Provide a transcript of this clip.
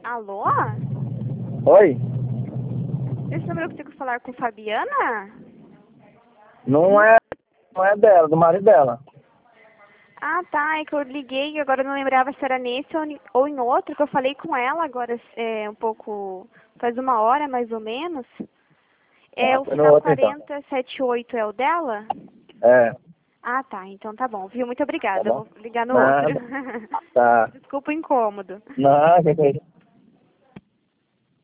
Alô? Oi? Esse número eu consigo falar com Fabiana? Não é dela, do marido dela. Ah, tá. É que eu liguei e agora eu não lembrava se era nesse ou em outro, que eu falei com ela agora um pouco, faz uma hora mais ou menos. É, Ah, o foi no final outro então. 4078 é o dela? É, Ah, tá. Então tá bom, viu? Muito tá obrigada. Eu bom? vou ligar no outro. Nada. Tá. Desculpa o incômodo. Não, que é isso?